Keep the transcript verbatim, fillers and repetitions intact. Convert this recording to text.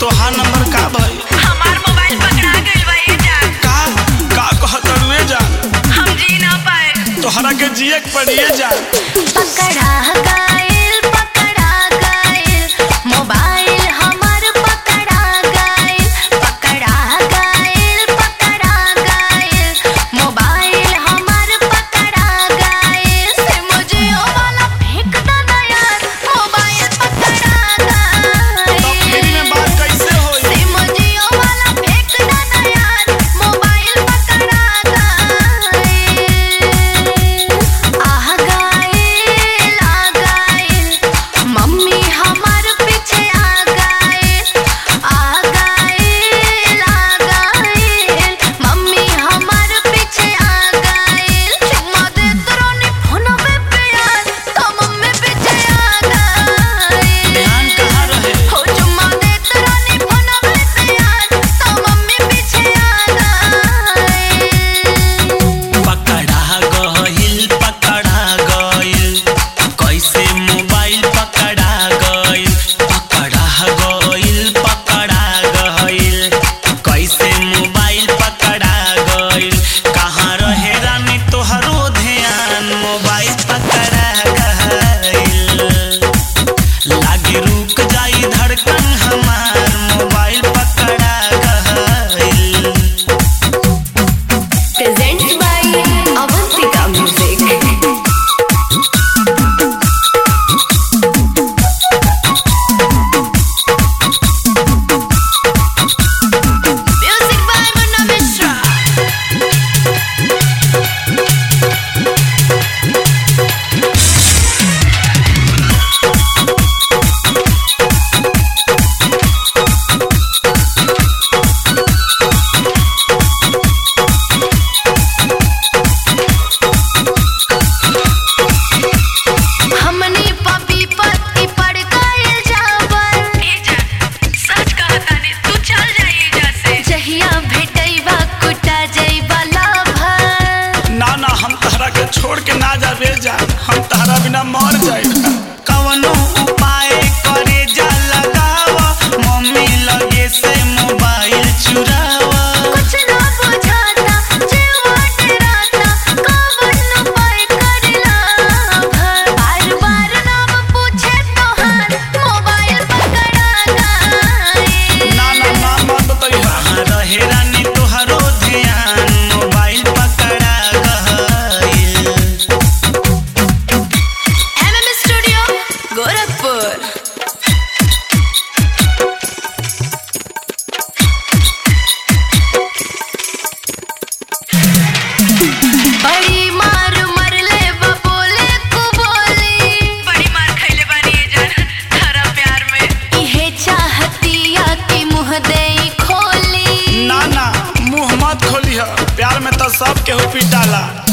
तोहार नंबर का भाई? हमार मोबाइल पकड़ा गइल बा ए जान। का का कहत रुए जान? हम जी ना पाए। तोहरा के जिए के पड़िए जान। पकड़ा गइल पकड़ा गइल मोबाइल हमार पकड़ा गइल पकड़ा गइल पकड़ा गइल मोबाइल हमार पकड़ा गइल से मुझे ओ वाला फेंक देना यार मोबाइल पकड़ा गइल। तो फ्री में बात कैसे होई? से मुझे ओ वाला फेंक देना यार मोबाइल पकड़ा गइल। आ गइल आ गइल मम्मी हमार पीछे आ गइल आ गइल आ गइल मम्मी हमार पीछे आ गइल। चुम्मा दे तोरनी फोनवे पे यार तो मम्मी पीछे आ गइल। ध्यान कहाँ रहे? हो चुम्मा दे तोरनी फोनवे पे यार तो मम्मी पीछे आ गइल। पकड़ा गइल पकड़ा गइल कैसे मोबाइल पकड़ा गइल पकड़ा गइल पकड़ा गइल कैसे मोबाइल पकड़ा गइल। कहाँ रहे रानी तोहरो ध्यान मोबाइल पकड़ा गइल। लागे रुक जाई धड़कन हमार मोबाइल पकड़ा गइल। Presents by Avantika Music. Music by Munna Mishra. हमनी पपी पत्ती पड़ गइल जावन। ए जा सच कहता ने तू चल जाई जा से। जहिया भेटैबा कुटा जइबा लाभर। ना ना हम तहरा के छोड़ के ना जाबे जान। हम तहरा बिना मर जाए। कवनो उपाय करे जा लगावा मम्मी लगे से मोबाइल चुरावा। कुछ ना बुझाता जीवा डराता कवन उपाय करेला भर। बार बार नाम पूछे तोहार मोबाइल पकड़ा गइल। ना ना ना मत बताई। कहाँ रहे रानी तोहरो ध्यान मोबाइल पकड़ा गइल। MM studio Gorakhpur. बड़ी मार मरले बबोले को बोली। बड़ी मार खइले बानी ए जान थारा प्यार में। इहे चाहतिया कि मुंह देई खोली। ना ना मुंह मत खोली। प्यार में तो सब केहू पिटाला।